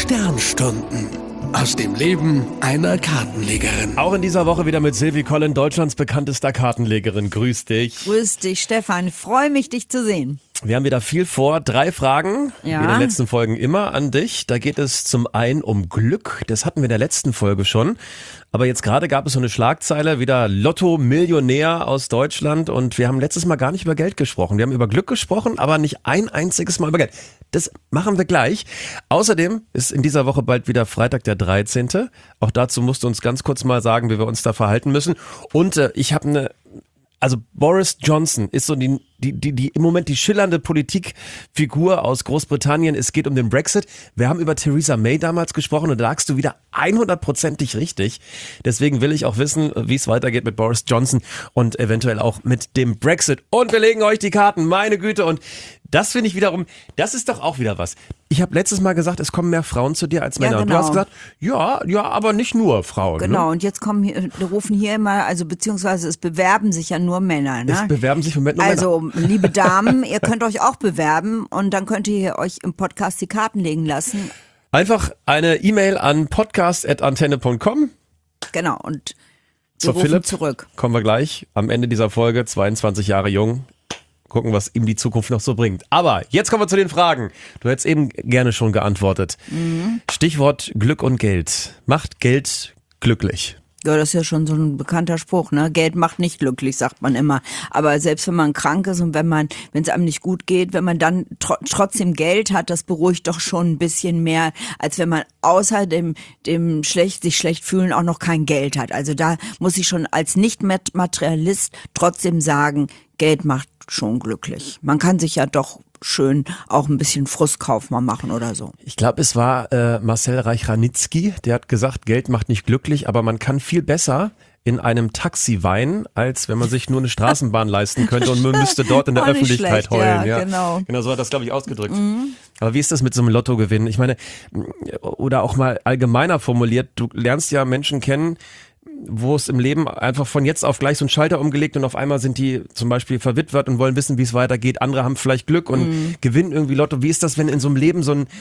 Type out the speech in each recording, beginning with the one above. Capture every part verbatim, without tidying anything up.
Sternstunden aus dem Leben einer Kartenlegerin. Auch in dieser Woche wieder mit Sylvie Collin, Deutschlands bekanntester Kartenlegerin. Grüß dich. Grüß dich, Stefan. Freue mich, dich zu sehen. Wir haben wieder viel vor. Drei Fragen, ja. wie in den letzten Folgen immer, an dich. Da geht es zum einen um Glück. Das hatten wir in der letzten Folge schon. Aber jetzt gerade gab es so eine Schlagzeile, wieder Lotto-Millionär aus Deutschland. Und wir haben letztes Mal gar nicht über Geld gesprochen. Wir haben über Glück gesprochen, aber nicht ein einziges Mal über Geld. Das machen wir gleich. Außerdem ist in dieser Woche bald wieder Freitag der dreizehnte. Auch dazu musst du uns ganz kurz mal sagen, wie wir uns da verhalten müssen. Und äh, ich habe eine... Also Boris Johnson ist so die, die, die, die im Moment die schillernde Politikfigur aus Großbritannien. Es geht um den Brexit. Wir haben über Theresa May damals gesprochen und da lagst du wieder hundertprozentig richtig. Deswegen will ich auch wissen, wie es weitergeht mit Boris Johnson und eventuell auch mit dem Brexit. Und wir legen euch die Karten, meine Güte. Und das finde ich wiederum, das ist doch auch wieder was. Ich habe letztes Mal gesagt, es kommen mehr Frauen zu dir als Männer. Ja, genau. Und du hast gesagt, ja, ja, aber nicht nur Frauen. Genau, ne? Und jetzt kommen hier, rufen hier immer, also beziehungsweise es bewerben sich ja nur Männer. Ne? Es bewerben sich im Moment nur Also, Männer. liebe Damen, ihr könnt euch auch bewerben und dann könnt ihr euch im Podcast die Karten legen lassen. Einfach eine E-Mail an podcast at antenne punkt com. Genau, und wir Zur rufen Philipp zurück. Kommen wir gleich am Ende dieser Folge, zweiundzwanzig Jahre jung. Gucken, was ihm die Zukunft noch so bringt. Aber jetzt kommen wir zu den Fragen. Du hättest eben gerne schon geantwortet. Mhm. Stichwort Glück und Geld. Macht Geld glücklich? Ja, das ist ja schon so ein bekannter Spruch, ne? Geld macht nicht glücklich, sagt man immer. Aber selbst wenn man krank ist und wenn man, wenn es einem nicht gut geht, wenn man dann tr- trotzdem Geld hat, das beruhigt doch schon ein bisschen mehr, als wenn man außer dem, dem schlecht, sich schlecht fühlen auch noch kein Geld hat. Also da muss ich schon als Nicht-Materialist trotzdem sagen, Geld macht schon glücklich. Man kann sich ja doch schön auch ein bisschen Frustkauf mal machen oder so. Ich glaube, es war äh, Marcel Reich-Ranitzky, der hat gesagt, Geld macht nicht glücklich, aber man kann viel besser in einem Taxi weinen, als wenn man sich nur eine Straßenbahn leisten könnte und man müsste dort in der Auch nicht Öffentlichkeit schlecht, heulen. ja, Ja, genau. Genau so hat das, glaube ich, ausgedrückt. Mhm. Aber wie ist das mit so einem Lottogewinn? Ich meine, oder auch mal allgemeiner formuliert, du lernst ja Menschen kennen, wo es im Leben einfach von jetzt auf gleich so ein Schalter umgelegt und auf einmal sind die zum Beispiel verwitwet und wollen wissen, wie es weitergeht. Andere haben vielleicht Glück und mhm. gewinnen irgendwie Lotto. Wie ist das, wenn in so einem Leben so ein,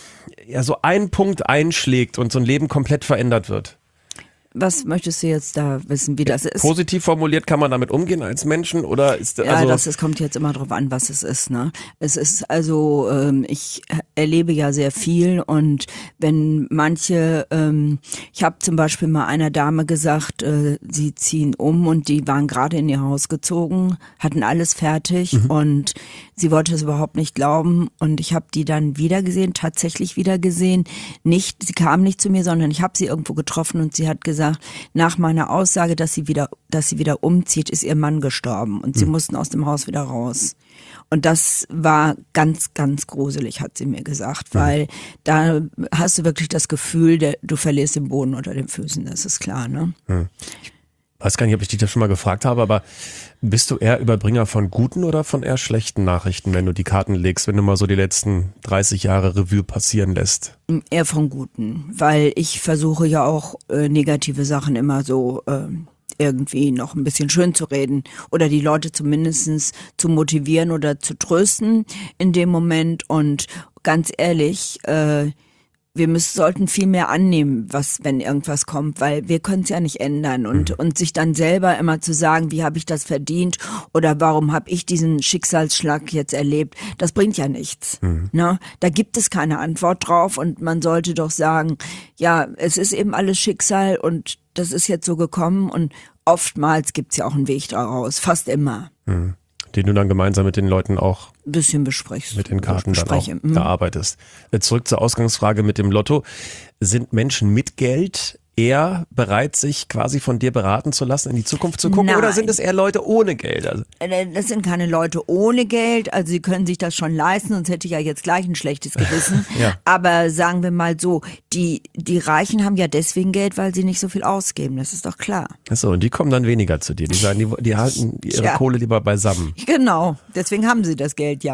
ja, so ein Punkt einschlägt und so ein Leben komplett verändert wird? Was möchtest du jetzt da wissen, wie das ist? Positiv formuliert, kann man damit umgehen als Menschen oder ist also ja, das, das kommt jetzt immer drauf an, was es ist. Ne? Es ist also, ähm, ich erlebe ja sehr viel und wenn manche, ähm, ich habe zum Beispiel mal einer Dame gesagt, äh, sie ziehen um und die waren gerade in ihr Haus gezogen, hatten alles fertig mhm. und sie wollte es überhaupt nicht glauben und ich habe die dann wieder gesehen, tatsächlich wieder gesehen. Nicht, sie kam nicht zu mir, sondern ich habe sie irgendwo getroffen und sie hat gesagt, nach meiner Aussage, dass sie wieder, dass sie wieder umzieht, ist ihr Mann gestorben und sie mhm. mussten aus dem Haus wieder raus. Und das war ganz, ganz gruselig, hat sie mir gesagt, weil mhm. da hast du wirklich das Gefühl, der, du verlierst den Boden unter den Füßen, das ist klar, ne? Mhm. Ich weiß gar nicht, ob ich dich das schon mal gefragt habe, aber bist du eher Überbringer von guten oder von eher schlechten Nachrichten, wenn du die Karten legst, wenn du mal so die letzten dreißig Jahre Revue passieren lässt? Eher von guten, weil ich versuche ja auch äh, negative Sachen immer so äh, irgendwie noch ein bisschen schön zu reden oder die Leute zumindest zu motivieren oder zu trösten in dem Moment und ganz ehrlich, äh, wir müssen, sollten viel mehr annehmen, was, wenn irgendwas kommt, weil wir können es ja nicht ändern und, mhm. und sich dann selber immer zu sagen, wie habe ich das verdient oder warum habe ich diesen Schicksalsschlag jetzt erlebt, das bringt ja nichts. Mhm. Ne? Da gibt es keine Antwort drauf und man sollte doch sagen, ja, es ist eben alles Schicksal und das ist jetzt so gekommen und oftmals gibt es ja auch einen Weg daraus, fast immer. Mhm. Den du dann gemeinsam mit den Leuten auch ein bisschen besprichst. Mit den Karten dann auch mhm. erarbeitest. Zurück zur Ausgangsfrage mit dem Lotto. Sind Menschen mit Geld eher bereit, sich quasi von dir beraten zu lassen, in die Zukunft zu gucken? Nein. Oder sind es eher Leute ohne Geld? Also das sind keine Leute ohne Geld, also sie können sich das schon leisten, sonst hätte ich ja jetzt gleich ein schlechtes Gewissen. Ja. Aber sagen wir mal so, die, die Reichen haben ja deswegen Geld, weil sie nicht so viel ausgeben, das ist doch klar. Achso, und die kommen dann weniger zu dir. Die sagen, die, die halten ihre ja. Kohle lieber beisammen. Genau, deswegen haben sie das Geld ja auch.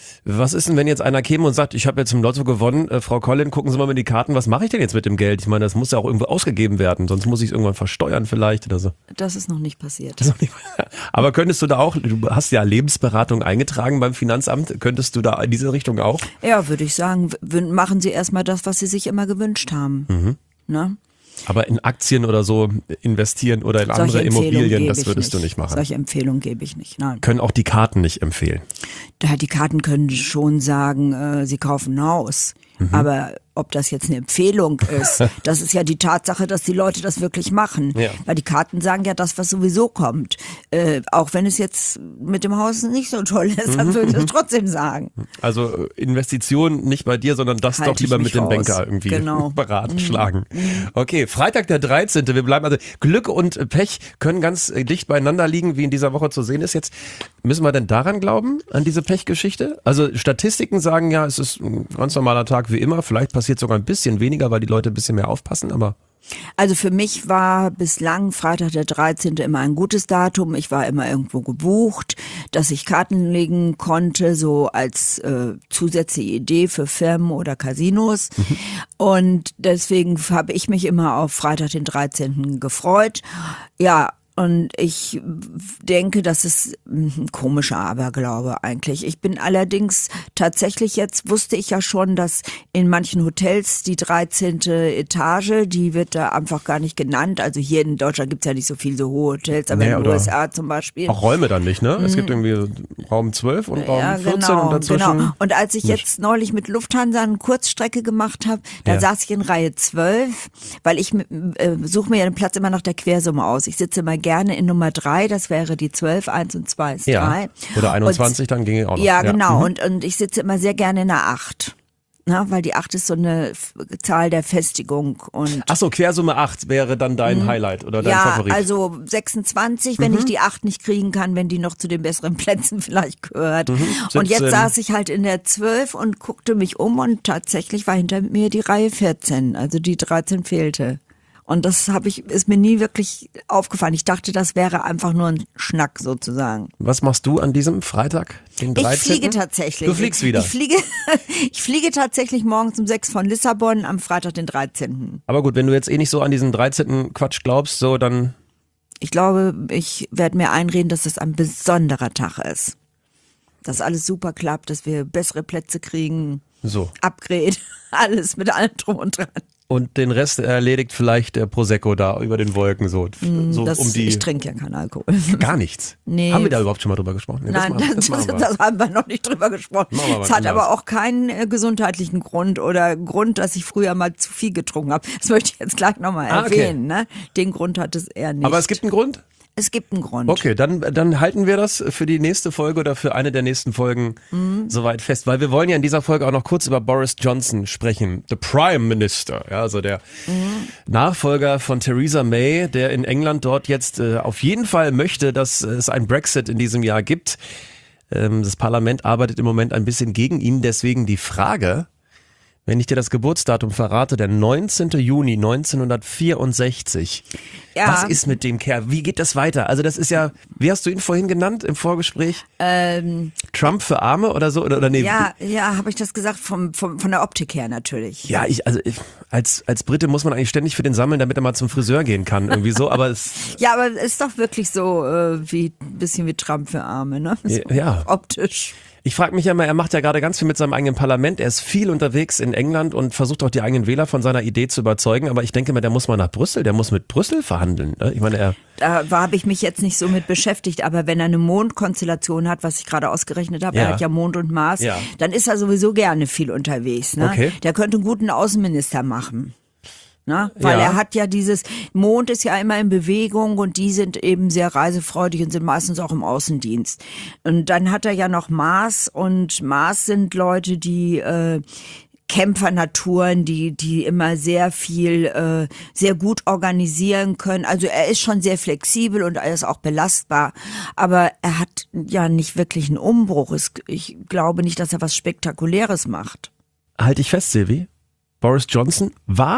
Was ist denn, wenn jetzt einer käme und sagt, ich habe jetzt im Lotto gewonnen, äh, Frau Collin, gucken Sie mal in die Karten, was mache ich denn jetzt mit dem Geld? Ich meine, das muss ja auch irgendwo ausgegeben werden, sonst muss ich es irgendwann versteuern vielleicht oder so. Das ist noch nicht passiert. Aber könntest du da auch, du hast ja Lebensberatung eingetragen beim Finanzamt, könntest du da in diese Richtung auch? Ja, würde ich sagen, w- machen Sie erstmal das, was Sie sich immer gewünscht haben. Mhm. Ne? Aber in Aktien oder so investieren oder in Solche andere Empfehlungen Immobilien, gebe das ich würdest du nicht machen. Solche Empfehlungen gebe ich nicht, nein. Können auch die Karten nicht empfehlen. Ja, die Karten können schon sagen, äh, sie kaufen ein Haus. Mhm. Aber ob das jetzt eine Empfehlung ist, das ist ja die Tatsache, dass die Leute das wirklich machen. Ja. Weil die Karten sagen ja das, was sowieso kommt. Äh, auch wenn es jetzt mit dem Haus nicht so toll ist, dann würde ich das trotzdem sagen. Also Investition nicht bei dir, sondern das Halt doch lieber ich mit mich dem raus. Banker irgendwie Genau. beratschlagen. Okay, Freitag der dreizehnte Wir bleiben also, Glück und Pech können ganz äh, dicht beieinander liegen, wie in dieser Woche zu sehen ist jetzt. Müssen wir denn daran glauben, an diese Pechgeschichte? Also Statistiken sagen ja, es ist ein ganz normaler Tag wie immer. Vielleicht passiert sogar ein bisschen weniger, weil die Leute ein bisschen mehr aufpassen, aber... Also für mich war bislang Freitag der dreizehnte immer ein gutes Datum. Ich war immer irgendwo gebucht, dass ich Karten legen konnte, so als äh, zusätzliche Idee für Firmen oder Casinos. Mhm. Und deswegen habe ich mich immer auf Freitag den dreizehnten gefreut. Ja, und ich denke, das ist ein komischer Aberglaube eigentlich. Ich bin allerdings tatsächlich jetzt, wusste ich ja schon, dass in manchen Hotels die dreizehnte Etage, die wird da einfach gar nicht genannt. Also hier in Deutschland gibt's ja nicht so viele so hohe Hotels, aber Nee, in den oder U S A zum Beispiel. Auch Räume dann nicht, ne? Es gibt irgendwie Raum zwölf und Raum Ja, vierzehn genau, und dazwischen... genau. Und als ich nicht. jetzt neulich mit Lufthansa eine Kurzstrecke gemacht habe, da Ja. saß ich in Reihe zwölf, weil ich äh, suche mir ja den Platz immer nach der Quersumme aus. Ich sitze immer gerne in Nummer drei, das wäre die zwölf, eins und zwei ist Ja. drei. Oder einundzwanzig, und, dann ginge auch noch. Ja, genau. Mhm. Und, und ich sitze immer sehr gerne in der acht. Na, weil die acht ist so eine F- Zahl der Festigung. Und Achso, Quersumme acht wäre dann dein Highlight oder dein ja, Favorit. also sechsundzwanzig, wenn ich die acht nicht kriegen kann, wenn die noch zu den besseren Plätzen vielleicht gehört. Und siebzehn. jetzt saß ich halt in der zwölf und guckte mich um und tatsächlich war hinter mir die Reihe vierzehn, also die dreizehn fehlte. Und das habe ich, ist mir nie wirklich aufgefallen. Ich dachte, das wäre einfach nur ein Schnack sozusagen. Was machst du an diesem Freitag, den dreizehnten? Ich fliege tatsächlich. Du fliegst wieder. Ich fliege, ich fliege tatsächlich morgens um sechs von Lissabon am Freitag, den dreizehnten. Aber gut, wenn du jetzt eh nicht so an diesen dreizehnten Quatsch glaubst, so dann... Ich glaube, ich werde mir einreden, dass das ein besonderer Tag ist. Dass alles super klappt, dass wir bessere Plätze kriegen, So. Upgrade, alles mit allem drum und dran. Und den Rest erledigt vielleicht der Prosecco da über den Wolken so. so Das, um die ich trinke ja keinen Alkohol. Gar nichts. Nee. Haben wir da überhaupt schon mal drüber gesprochen? Nee, Nein, machen- das, machen wir. das haben wir noch nicht drüber gesprochen. Machen wir mal Es hat anders. aber auch keinen äh, gesundheitlichen Grund oder Grund, dass ich früher mal zu viel getrunken habe. Das möchte ich jetzt gleich nochmal Ah, okay. erwähnen. Ne? Den Grund hat es eher nicht. Aber es gibt einen Grund? Es gibt einen Grund. Okay, dann, dann halten wir das für die nächste Folge oder für eine der nächsten Folgen soweit fest, weil wir wollen ja in dieser Folge auch noch kurz über Boris Johnson sprechen, the Prime Minister, ja, also der Nachfolger von Theresa May, der in England dort jetzt äh, auf jeden Fall möchte, dass es einen Brexit in diesem Jahr gibt. Ähm, das Parlament arbeitet im Moment ein bisschen gegen ihn, deswegen die Frage, wenn ich dir das Geburtsdatum verrate, der neunzehnten Juni neunzehnhundertvierundsechzig. Ja. Was ist mit dem Kerl? Wie geht das weiter? Also das ist ja, wie hast du ihn vorhin genannt im Vorgespräch? Ähm, Trump für Arme oder so? Oder, oder nee? ja, ja, habe ich das gesagt, vom, vom, von der Optik her natürlich. Ja, ich, also ich, als, als Brite muss man eigentlich ständig für den sammeln, damit er mal zum Friseur gehen kann. Irgendwie so, aber es, Ja, aber es ist doch wirklich so äh, wie ein bisschen wie Trump für Arme, ne? So Ja. optisch. ich frage mich ja immer, er macht ja gerade ganz viel mit seinem eigenen Parlament. Er ist viel unterwegs in England und versucht auch die eigenen Wähler von seiner Idee zu überzeugen. Aber ich denke mal, der muss mal nach Brüssel, der muss mit Brüssel verhandeln. Ne? Ich meine, er, Da habe ich mich jetzt nicht so mit beschäftigt, aber wenn er eine Mondkonstellation hat, was ich gerade ausgerechnet habe, Ja. er hat ja Mond und Mars, Ja. dann ist er sowieso gerne viel unterwegs. Ne? Okay. Der könnte einen guten Außenminister machen. Ne? Weil Ja. er hat ja dieses, Mond ist ja immer in Bewegung und die sind eben sehr reisefreudig und sind meistens auch im Außendienst. Und dann hat er ja noch Mars und Mars sind Leute, die äh, Kämpfernaturen, die die immer sehr viel, äh, sehr gut organisieren können. Also er ist schon sehr flexibel und er ist auch belastbar, aber er hat ja nicht wirklich einen Umbruch. Es, ich glaube nicht, dass er was Spektakuläres macht. halte ich fest, Silvi, Boris Johnson war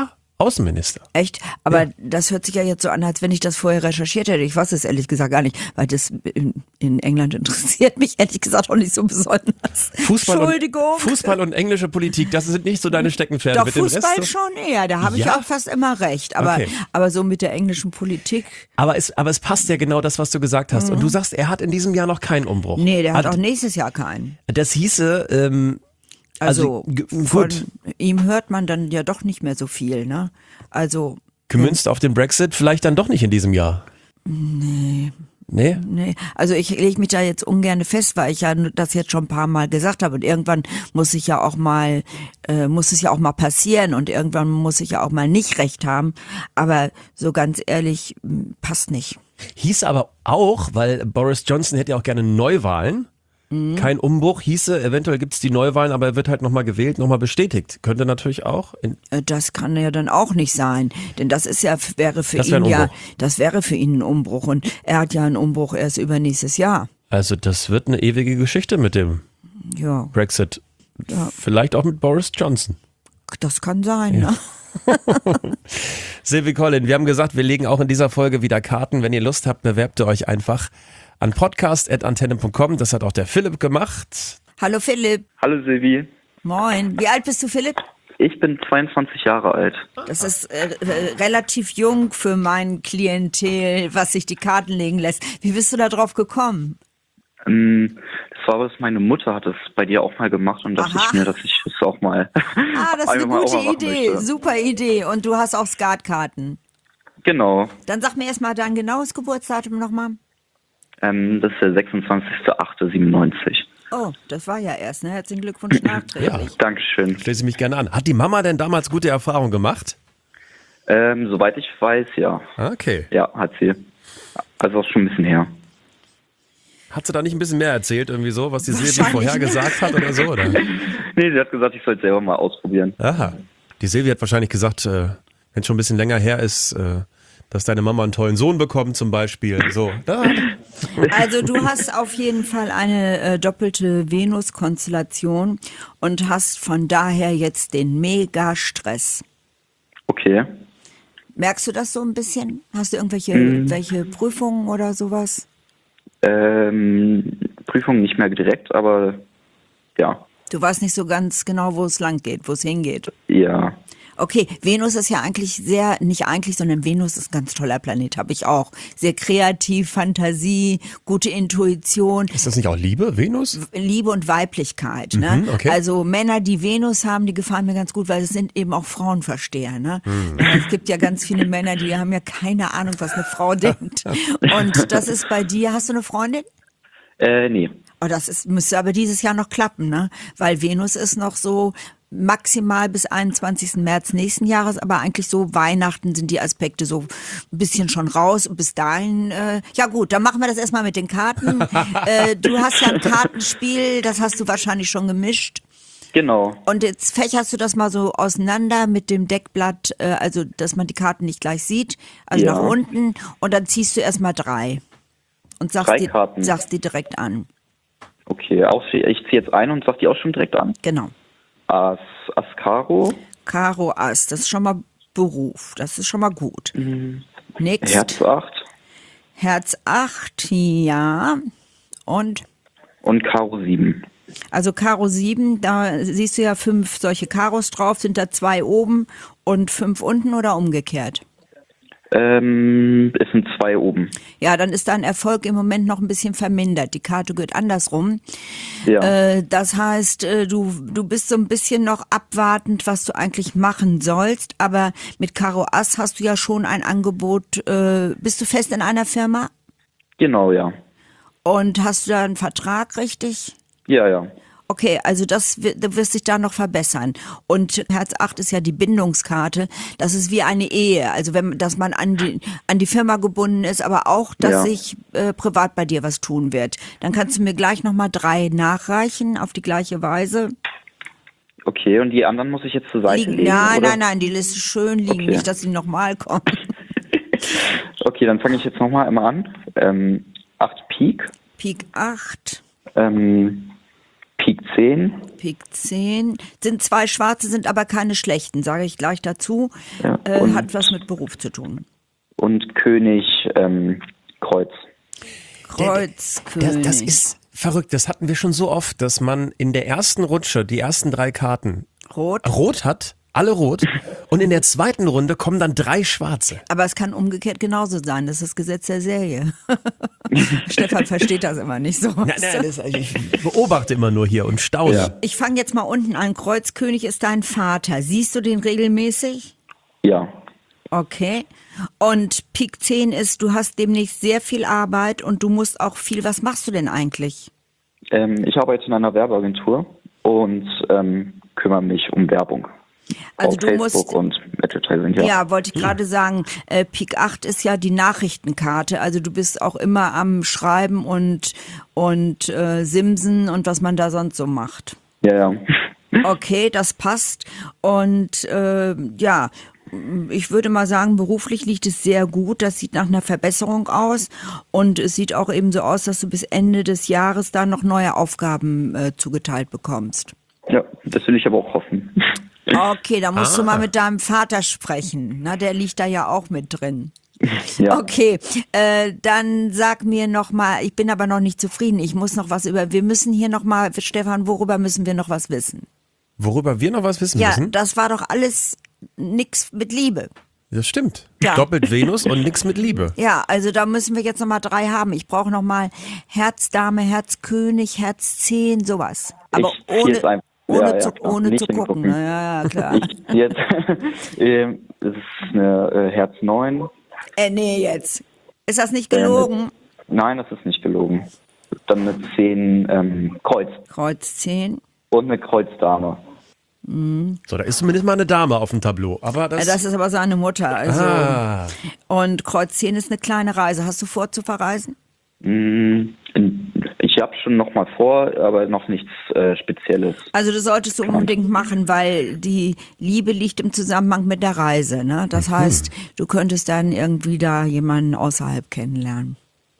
Außenminister. Echt? Aber Ja. das hört sich ja jetzt so an, als wenn ich das vorher recherchiert hätte. Ich weiß es ehrlich gesagt gar nicht, weil das in, in England interessiert mich ehrlich gesagt auch nicht so besonders. Fußball Entschuldigung. Und, Fußball und englische Politik, das sind nicht so deine Steckenpferde. Doch, mit dem Fußball Rest, schon eher, da habe ich Ja? auch fast immer recht. Aber, Okay. aber so mit der englischen Politik, Aber es, aber es passt ja genau das, was du gesagt hast. Und du sagst, er hat in diesem Jahr noch keinen Umbruch. nee, der hat Hat- auch nächstes Jahr keinen. Das hieße, ähm, Also, Also, g- von gut. ihm hört man dann ja doch nicht mehr so viel, ne? Also, gemünzt auf den Brexit, vielleicht dann doch nicht in diesem Jahr. Nee. Nee? nee, also ich lege mich da jetzt ungern fest, weil ich ja das jetzt schon ein paar Mal gesagt habe und irgendwann muss ich ja auch mal, äh, muss es ja auch mal passieren und irgendwann muss ich ja auch mal nicht recht haben, aber so ganz ehrlich, m, passt nicht. Hieß aber auch, weil Boris Johnson hätte ja auch gerne Neuwahlen. Kein Umbruch, hieße, eventuell gibt es die Neuwahlen, aber er wird halt nochmal gewählt, nochmal bestätigt. Könnte natürlich auch. In, Äh, Das kann ja dann auch nicht sein, denn das ist ja, wäre für Das wär ihn ein ja, Umbruch. das wäre für ihn ein Umbruch und er hat ja einen Umbruch erst übernächstes Jahr. also das wird eine ewige Geschichte mit dem Ja, Brexit. Vielleicht auch mit Boris Johnson. das kann sein, ne? Silvi Collin, wir haben gesagt, wir legen auch in dieser Folge wieder Karten. Wenn ihr Lust habt, bewerbt ihr euch einfach an podcast at antenne punkt com. Das hat auch der Philipp gemacht. Hallo Philipp. Hallo Silvi, Moin. Wie alt bist du, Philipp? ich bin zweiundzwanzig Jahre alt. Das ist äh, äh, relativ jung für mein Klientel, was sich die Karten legen lässt. Wie bist du da drauf gekommen? Ähm, Das war was, meine Mutter hat es bei dir auch mal gemacht und dachte Aha. ich mir, dass ich das auch mal Ah, das ist eine einfach mal auch gute mal machen Idee. möchte. Super Idee. Und du hast auch Skatkarten. Genau, Dann sag mir erstmal dein genaues Geburtsdatum nochmal. ähm, das ist der sechsundzwanzigster achter siebenundneunzig. Oh, das war ja erst, ne? Herzlichen Glückwunsch nachträglich. Dankeschön. Schließe ich mich gerne an. Hat die Mama denn damals gute Erfahrungen gemacht? Ähm, soweit ich weiß, ja. Okay. Ja, hat sie. Also auch schon ein bisschen her. Hat sie da nicht ein bisschen mehr erzählt, irgendwie so, was die Silvi Wahrscheinlich vorher nicht. gesagt hat oder so? Oder? Nee, sie hat gesagt, ich soll es selber mal ausprobieren. Aha. Die Silvi hat wahrscheinlich gesagt, äh, wenn es schon ein bisschen länger her ist, äh, dass deine Mama einen tollen Sohn bekommt zum Beispiel. So. Da. Also du hast auf jeden Fall eine äh, doppelte Venus-Konstellation und hast von daher jetzt den Mega-Stress. Okay. Merkst du das so ein bisschen? Hast du irgendwelche Mhm. welche Prüfungen oder sowas? Ähm, Prüfung nicht mehr direkt, aber ja. Du weißt nicht so ganz genau, wo es lang geht, wo es hingeht. Ja. Okay, Venus ist ja eigentlich sehr, nicht eigentlich, sondern Venus ist ein ganz toller Planet, habe ich auch. Sehr kreativ, Fantasie, gute Intuition. Ist das nicht auch Liebe, Venus? Liebe und Weiblichkeit. Ne? Mhm, okay. Also Männer, die Venus haben, die gefallen mir ganz gut, weil es sind eben auch Frauenversteher. Ne? Mhm. Ja, es gibt ja ganz viele Männer, die haben ja keine Ahnung, was eine Frau denkt. Und das ist bei dir. Hast du eine Freundin? Äh, nee. Oh, das ist, müsste aber dieses Jahr noch klappen, ne? Weil Venus ist noch so maximal bis einundzwanzigsten März nächsten Jahres, aber eigentlich so Weihnachten sind die Aspekte so ein bisschen schon raus und bis dahin, äh, ja gut, dann machen wir das erstmal mit den Karten. äh, du hast ja ein Kartenspiel, das hast du wahrscheinlich schon gemischt. Genau. Und jetzt fächerst du das mal so auseinander mit dem Deckblatt, äh, also dass man die Karten nicht gleich sieht, also Ja. nach unten und dann ziehst du erstmal drei und sagst Drei die, Karten. sagst die direkt an. Okay, aus, ich ziehe jetzt ein und sag die auch schon direkt an. Genau. As, As Karo, Karo Ass, das ist schon mal Beruf, das ist schon mal gut. Next. Herz acht Herz acht, ja. Und und Karo sieben. also Karo sieben, da siehst du ja fünf solche Karos drauf, sind da zwei oben und fünf unten oder umgekehrt? Ähm, es sind zwei oben. Ja, dann ist dein Erfolg im Moment noch ein bisschen vermindert. Die Karte geht andersrum. Ja. Äh, das heißt, äh, du, du bist so ein bisschen noch abwartend, was du eigentlich machen sollst. Aber mit Karo Ass hast du ja schon ein Angebot. Äh, bist du fest in einer Firma? Genau, ja. Und hast du da einen Vertrag, richtig? Ja, ja. Okay, also das wird, du wirst dich da noch verbessern. Und Herz acht ist ja die Bindungskarte. Das ist wie eine Ehe. Also wenn, dass man an die, an die Firma gebunden ist, aber auch, dass Ja. sich äh, privat bei dir was tun wird. Dann kannst du mir gleich nochmal drei nachreichen auf die gleiche Weise. Okay, und die anderen muss ich jetzt zur Seite Liegen. legen? Nein, oder? nein, nein, die Liste schön liegen, Okay. nicht, dass sie nochmal kommen. Okay, dann fange ich jetzt nochmal einmal an. Ähm, acht Pik, Pik acht, ähm, Pik zehn, Pik zehn. Sind zwei schwarze, sind aber keine schlechten, sage ich gleich dazu. Ja, äh, und- hat was mit Beruf zu tun. Und König ähm, Kreuz. Kreuzkönig. Das, das ist verrückt, das hatten wir schon so oft, dass man in der ersten Rutsche die ersten drei Karten Rot. rot hat, alle rot, und in der zweiten Runde kommen dann drei schwarze. Aber es kann umgekehrt genauso sein. Das ist das Gesetz der Serie. Stefan versteht das immer nicht so. Nein, nein, das, ich beobachte immer nur hier und staune. Ja. Ich fange jetzt mal unten an. Kreuzkönig ist dein Vater. Siehst du den regelmäßig? Ja. Okay. Und Pik zehn ist, du hast demnächst sehr viel Arbeit und du musst auch viel. Was machst du denn eigentlich? Ähm, ich arbeite in einer Werbeagentur und ähm, kümmere mich um Werbung. Also auf du Facebook musst- und Advertising, ja. Ja, wollte ich gerade sagen, äh, Pik acht ist ja die Nachrichtenkarte. Also du bist auch immer am Schreiben und, und äh, Simsen und was man da sonst so macht. Ja, ja. Okay, das passt. Und äh, ja, ich würde mal sagen, beruflich liegt es sehr gut. Das sieht nach einer Verbesserung aus. Und es sieht auch eben so aus, dass du bis Ende des Jahres da noch neue Aufgaben äh, zugeteilt bekommst. Ja, das will ich aber auch hoffen. Okay, da musst Ah. du mal mit deinem Vater sprechen. Na, der liegt da ja auch mit drin. Ja. Okay, äh, dann sag mir noch mal, ich bin aber noch nicht zufrieden. Ich muss noch was über, wir müssen hier noch mal, Stefan, worüber müssen wir noch was wissen? Worüber wir noch was wissen Ja, müssen? das war doch alles nix mit Liebe. Das stimmt. Ja. Doppelt Venus und nix mit Liebe. Ja, also da müssen wir jetzt noch mal drei haben. Ich brauche noch mal Herz Dame, Herz König, Herz zehn, sowas. Aber Ich ziehe ohne, jetzt einfach- ohne, ja, ja, zu, klar. ohne Nicht zu gucken. hingucken. Na, ja, ja, klar. Ich jetzt, ähm, es ist eine äh, Herz neun. Äh, nee, jetzt. Ist das nicht gelogen? Nein, das ist nicht gelogen. Dann eine zehn ähm, Kreuz Kreuz zehn. und eine Kreuzdame. So, da ist zumindest mal eine Dame auf dem Tableau. Aber das, Äh, Das ist aber seine Mutter. Also. ah, Und Kreuz zehn ist eine kleine Reise. Hast du vor zu verreisen? Mm, Ich habe schon noch mal vor, aber noch nichts äh, Spezielles. Also das solltest du unbedingt machen, weil die Liebe liegt im Zusammenhang mit der Reise. Ne? Das heißt, du könntest dann irgendwie da jemanden außerhalb kennenlernen.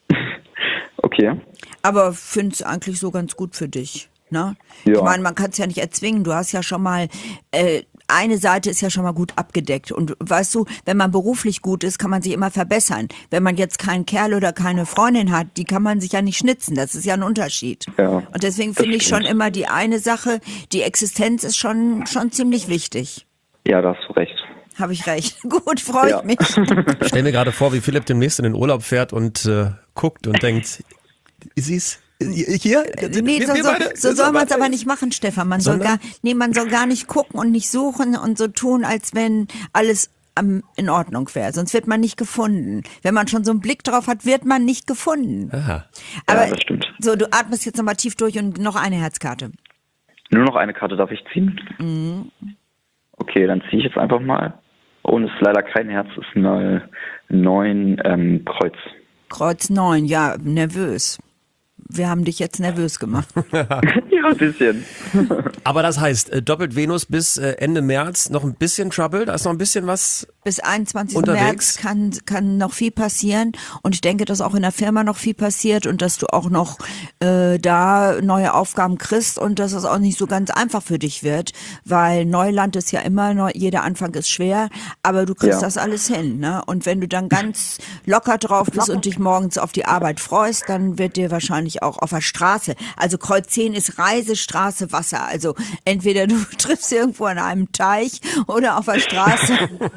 Okay. Aber finde es eigentlich so ganz gut für dich. Ne? Ja. Ich meine, man kann es ja nicht erzwingen. Du hast ja schon mal, äh, eine Seite ist ja schon mal gut abgedeckt. Und weißt du, wenn man beruflich gut ist, kann man sich immer verbessern. Wenn man jetzt keinen Kerl oder keine Freundin hat, die kann man sich ja nicht schnitzen. Das ist ja ein Unterschied. Ja, Und deswegen das finde ich schon stimmt. immer die eine Sache, die Existenz ist schon, schon ziemlich wichtig. Ja, da hast du recht. Habe ich recht. Gut, freue Ja. ich mich. ich stell mir gerade vor, wie Philipp demnächst in den Urlaub fährt und äh, guckt und denkt, sie's hier? Nee, Wir- so, wir so, beide- so soll man es beide- aber nicht machen, Stefan. Man soll Sondern? gar, nee, man soll gar nicht gucken und nicht suchen und so tun, als wenn alles am, in Ordnung wäre. Sonst wird man nicht gefunden. Wenn man schon so einen Blick drauf hat, wird man nicht gefunden. Aha. Aber das stimmt. so, du atmest jetzt nochmal tief durch und noch eine Herzkarte. Nur noch eine Karte darf ich ziehen? Mhm. Okay, dann ziehe ich jetzt einfach mal. Und es ist leider kein Herz, es ist eine neun ähm, Kreuz. Kreuz neun, ja, nervös. Wir haben dich jetzt nervös gemacht. Ja, ein bisschen. Aber das heißt, äh, doppelt Venus bis äh, Ende März noch ein bisschen Trouble, da ist noch ein bisschen was. Bis einundzwanzigsten Unterwegs? März kann, kann noch viel passieren und ich denke, dass auch in der Firma noch viel passiert und dass du auch noch äh, da neue Aufgaben kriegst und dass es auch nicht so ganz einfach für dich wird, weil Neuland ist ja immer, neu, jeder Anfang ist schwer, aber du kriegst Ja. das alles hin. Ne? Und wenn du dann ganz locker drauf bist und dich morgens auf die Arbeit freust, dann wird dir wahrscheinlich auch auf der Straße, also Kreuz zehn ist Reise, Straße, Wasser, also entweder du triffst irgendwo an einem Teich oder auf der Straße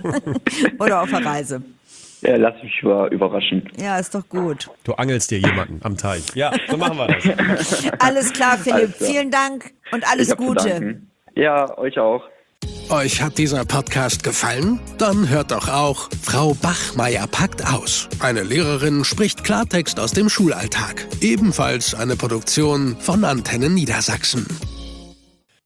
oder auf der Reise. Ja, lass mich über, überraschen. Ja, ist doch gut. Du angelst dir jemanden am Teich. Ja, so machen wir das. Alles klar, Philipp. Alles klar. Vielen Dank und alles Ich hab zu Gute. danken. Ja, euch auch. Euch hat dieser Podcast gefallen? Dann hört doch auch Frau Bachmeier packt aus. Eine Lehrerin spricht Klartext aus dem Schulalltag. Ebenfalls eine Produktion von Antenne Niedersachsen.